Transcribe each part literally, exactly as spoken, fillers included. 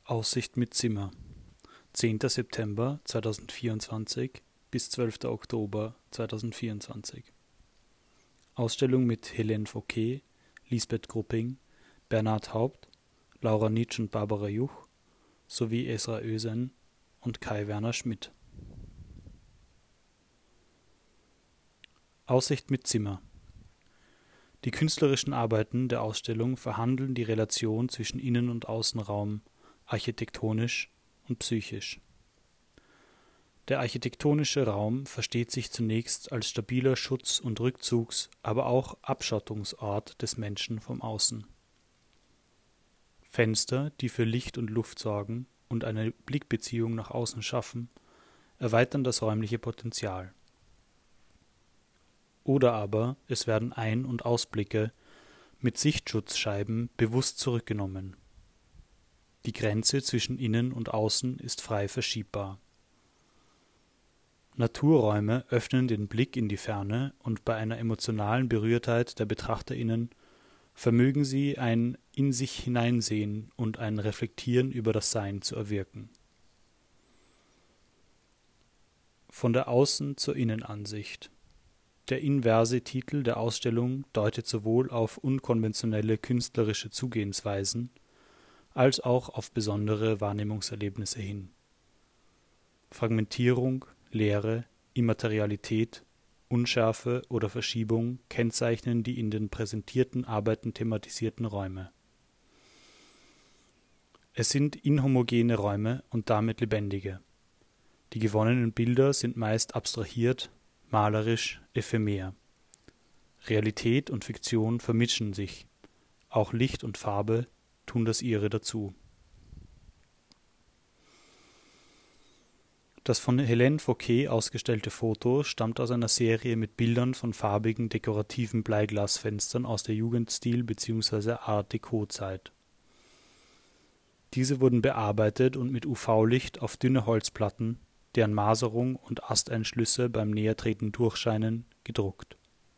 Aussicht mit Zimmer, zehnter September zweitausendvierundzwanzig bis zwölfter Oktober zweitausendvierundzwanzig. Ausstellung mit Helene Fauquet, Lisbeth Grupping, Bernhard Haupt, Laura Nitsch und Barbara Juch sowie Esra Özen und Kai-Werner Schmidt. Aussicht mit Zimmer. Die künstlerischen Arbeiten der Ausstellung verhandeln die Relation zwischen Innen- und Außenraum, architektonisch und psychisch. Der architektonische Raum versteht sich zunächst als stabiler Schutz- und Rückzugs-, aber auch Abschottungsort des Menschen vom Außen. Fenster, die für Licht und Luft sorgen und eine Blickbeziehung nach außen schaffen, erweitern das räumliche Potenzial. Oder aber es werden Ein- und Ausblicke mit Sichtschutzscheiben bewusst zurückgenommen. Die Grenze zwischen Innen und Außen ist frei verschiebbar. Naturräume öffnen den Blick in die Ferne und bei einer emotionalen Berührtheit der BetrachterInnen vermögen sie ein in sich hineinsehen und ein Reflektieren über das Sein zu erwirken. Von der Außen- zur Innenansicht. Der inverse Titel der Ausstellung deutet sowohl auf unkonventionelle künstlerische Zugehensweisen als auch auf besondere Wahrnehmungserlebnisse hin. Fragmentierung, Leere, Immaterialität, Unschärfe oder Verschiebung kennzeichnen die in den präsentierten Arbeiten thematisierten Räume. Es sind inhomogene Räume und damit lebendige. Die gewonnenen Bilder sind meist abstrahiert, malerisch, ephemer. Realität und Fiktion vermischen sich. Auch Licht und Farbe tun das ihre dazu. Das von Helene Fauquet ausgestellte Foto stammt aus einer Serie mit Bildern von farbigen, dekorativen Bleiglasfenstern aus der Jugendstil- bzw. Art-Deco-Zeit. Diese wurden bearbeitet und mit U V-Licht auf dünne Holzplatten, deren Maserung und Asteinschlüsse beim Nähertreten durchscheinen, gedruckt.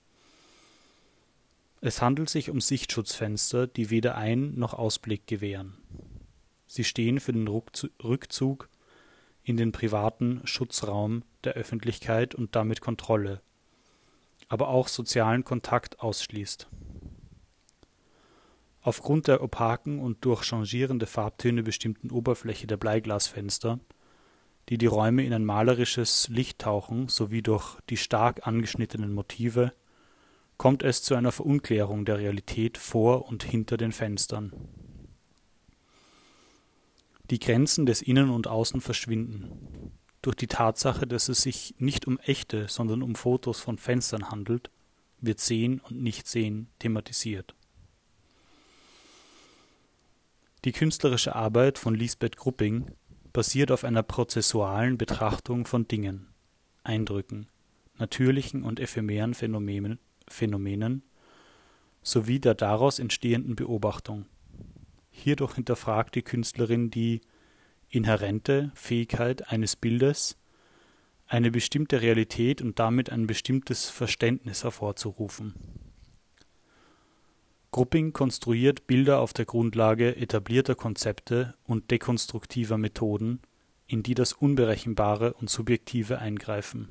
Es handelt sich um Sichtschutzfenster, die weder Ein- noch Ausblick gewähren. Sie stehen für den Rückzug in den privaten Schutzraum der Öffentlichkeit und damit Kontrolle, aber auch sozialen Kontakt ausschließt. Aufgrund der opaken und durch changierende Farbtöne bestimmten Oberfläche der Bleiglasfenster, die die Räume in ein malerisches Licht tauchen, sowie durch die stark angeschnittenen Motive, kommt es zu einer Verunklärung der Realität vor und hinter den Fenstern. Die Grenzen des Innen und Außen verschwinden. Durch die Tatsache, dass es sich nicht um echte, sondern um Fotos von Fenstern handelt, wird Sehen und Nichtsehen thematisiert. Die künstlerische Arbeit von Lisbeth Grupping basiert auf einer prozessualen Betrachtung von Dingen, Eindrücken, natürlichen und ephemeren Phänomenen, Phänomenen sowie der daraus entstehenden Beobachtung. Hierdurch hinterfragt die Künstlerin die inhärente Fähigkeit eines Bildes, eine bestimmte Realität und damit ein bestimmtes Verständnis hervorzurufen. Grupping konstruiert Bilder auf der Grundlage etablierter Konzepte und dekonstruktiver Methoden, in die das Unberechenbare und Subjektive eingreifen.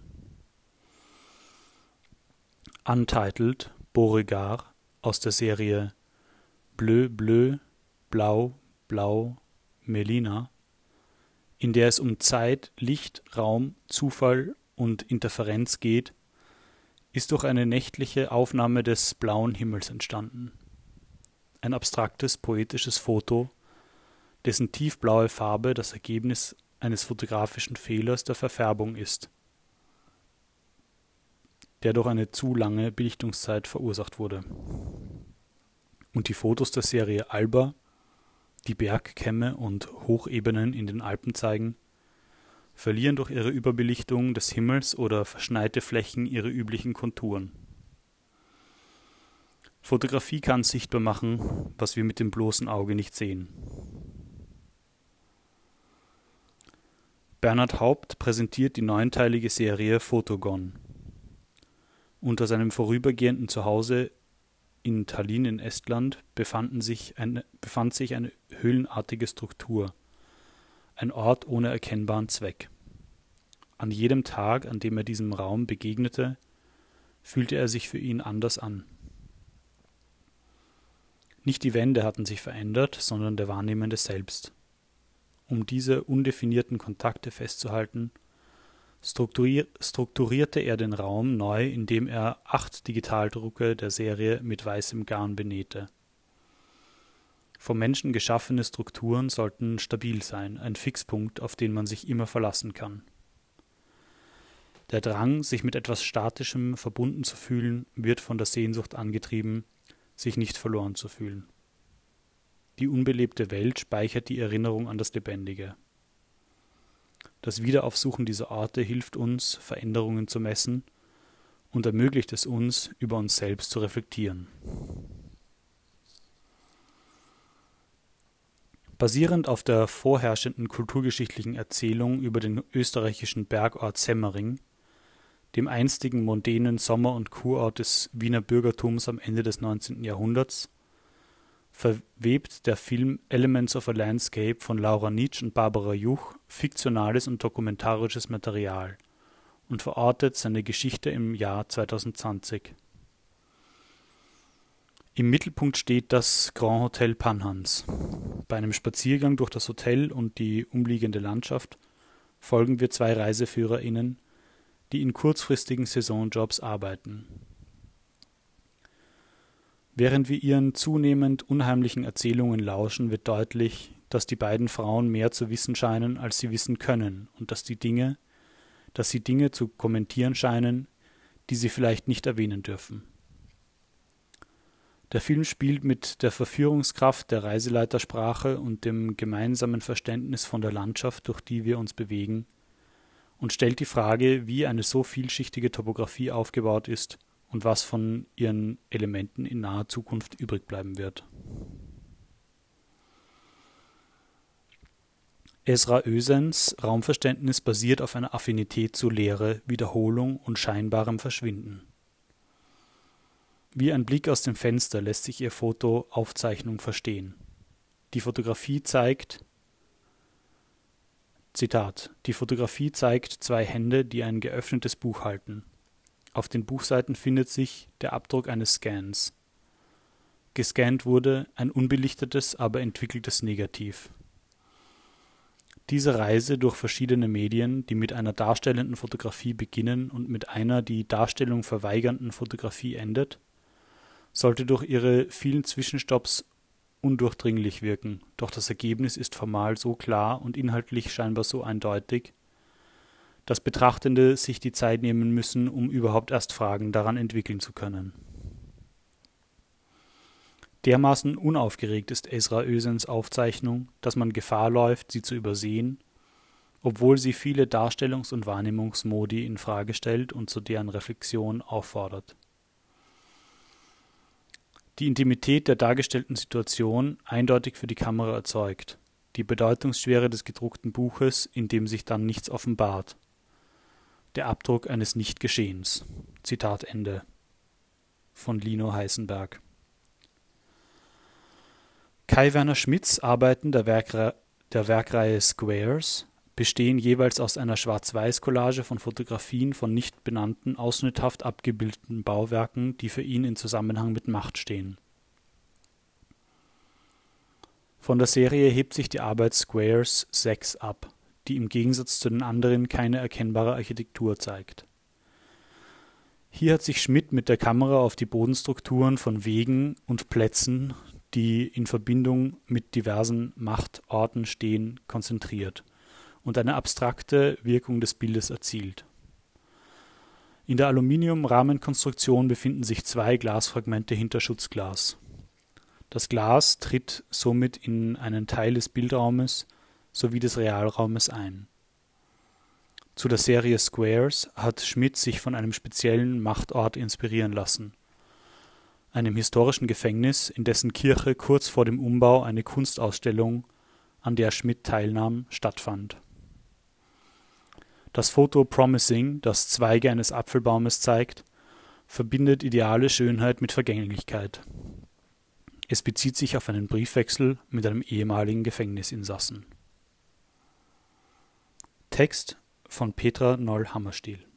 Untitled, Beauregard aus der Serie Bleu, Bleu, Blau, Blau, Melina, in der es um Zeit, Licht, Raum, Zufall und Interferenz geht, ist durch eine nächtliche Aufnahme des blauen Himmels entstanden. Ein abstraktes, poetisches Foto, dessen tiefblaue Farbe das Ergebnis eines fotografischen Fehlers der Verfärbung ist, der durch eine zu lange Belichtungszeit verursacht wurde. Und die Fotos der Serie Alba, die Bergkämme und Hochebenen in den Alpen zeigen, verlieren durch ihre Überbelichtung des Himmels oder verschneite Flächen ihre üblichen Konturen. Fotografie kann sichtbar machen, was wir mit dem bloßen Auge nicht sehen. Bernhard Haupt präsentiert die neunteilige Serie Fotogon. Unter seinem vorübergehenden Zuhause in Tallinn in Estland befanden sich eine, befand sich eine höhlenartige Struktur, ein Ort ohne erkennbaren Zweck. An jedem Tag, an dem er diesem Raum begegnete, fühlte er sich für ihn anders an. Nicht die Wände hatten sich verändert, sondern der Wahrnehmende selbst. Um diese undefinierten Kontakte festzuhalten, strukturier- strukturierte er den Raum neu, indem er acht Digitaldrucke der Serie mit weißem Garn benähte. Vom Menschen geschaffene Strukturen sollten stabil sein, ein Fixpunkt, auf den man sich immer verlassen kann. Der Drang, sich mit etwas Statischem verbunden zu fühlen, wird von der Sehnsucht angetrieben, sich nicht verloren zu fühlen. Die unbelebte Welt speichert die Erinnerung an das Lebendige. Das Wiederaufsuchen dieser Orte hilft uns, Veränderungen zu messen und ermöglicht es uns, über uns selbst zu reflektieren. Basierend auf der vorherrschenden kulturgeschichtlichen Erzählung über den österreichischen Bergort Semmering, dem einstigen mondänen Sommer- und Kurort des Wiener Bürgertums am Ende des neunzehnten Jahrhunderts, verwebt der Film Elements of a Landscape von Laura Nitsch und Barbara Juch fiktionales und dokumentarisches Material und verortet seine Geschichte im Jahr zweitausendzwanzig. Im Mittelpunkt steht das Grand Hotel Panhans. Bei einem Spaziergang durch das Hotel und die umliegende Landschaft folgen wir zwei ReiseführerInnen, die in kurzfristigen Saisonjobs arbeiten. Während wir ihren zunehmend unheimlichen Erzählungen lauschen, wird deutlich, dass die beiden Frauen mehr zu wissen scheinen, als sie wissen können, und dass die Dinge, dass sie Dinge zu kommentieren scheinen, die sie vielleicht nicht erwähnen dürfen. Der Film spielt mit der Verführungskraft der Reiseleitersprache und dem gemeinsamen Verständnis von der Landschaft, durch die wir uns bewegen, und stellt die Frage, wie eine so vielschichtige Topografie aufgebaut ist und was von ihren Elementen in naher Zukunft übrig bleiben wird. Ezra Özens Raumverständnis basiert auf einer Affinität zu Leere, Wiederholung und scheinbarem Verschwinden. Wie ein Blick aus dem Fenster lässt sich ihr Foto Aufzeichnung verstehen. Die Fotografie zeigt, Zitat, die Fotografie zeigt zwei Hände, die ein geöffnetes Buch halten. Auf den Buchseiten findet sich der Abdruck eines Scans. Gescannt wurde ein unbelichtetes, aber entwickeltes Negativ. Diese Reise durch verschiedene Medien, die mit einer darstellenden Fotografie beginnen und mit einer die Darstellung verweigernden Fotografie endet, sollte durch ihre vielen Zwischenstopps undurchdringlich wirken, doch das Ergebnis ist formal so klar und inhaltlich scheinbar so eindeutig, dass Betrachtende sich die Zeit nehmen müssen, um überhaupt erst Fragen daran entwickeln zu können. Dermaßen unaufgeregt ist Ezra Özens Aufzeichnung, dass man Gefahr läuft, sie zu übersehen, obwohl sie viele Darstellungs- und Wahrnehmungsmodi in Frage stellt und zu deren Reflexion auffordert. Die Intimität der dargestellten Situation eindeutig für die Kamera erzeugt, die Bedeutungsschwere des gedruckten Buches, in dem sich dann nichts offenbart. Der Abdruck eines Nichtgeschehens. Zitat Ende. Von Lino Heisenberg. Kai Werner Schmidts Arbeiten der, Werkre- der Werkreihe Squares bestehen jeweils aus einer Schwarz-Weiß-Collage von Fotografien von nicht benannten, ausschnitthaft abgebildeten Bauwerken, die für ihn in Zusammenhang mit Macht stehen. Von der Serie hebt sich die Arbeit Squares sechs ab, die im Gegensatz zu den anderen keine erkennbare Architektur zeigt. Hier hat sich Schmidt mit der Kamera auf die Bodenstrukturen von Wegen und Plätzen, die in Verbindung mit diversen Machtorten stehen, konzentriert und eine abstrakte Wirkung des Bildes erzielt. In der Aluminium-Rahmenkonstruktion befinden sich zwei Glasfragmente hinter Schutzglas. Das Glas tritt somit in einen Teil des Bildraumes sowie des Realraumes ein. Zu der Serie Squares hat Schmidt sich von einem speziellen Machtort inspirieren lassen, einem historischen Gefängnis, in dessen Kirche kurz vor dem Umbau eine Kunstausstellung, an der Schmidt teilnahm, stattfand. Das Foto Promising, das Zweige eines Apfelbaumes zeigt, verbindet ideale Schönheit mit Vergänglichkeit. Es bezieht sich auf einen Briefwechsel mit einem ehemaligen Gefängnisinsassen. Text von Petra Noll-Hammerstiel.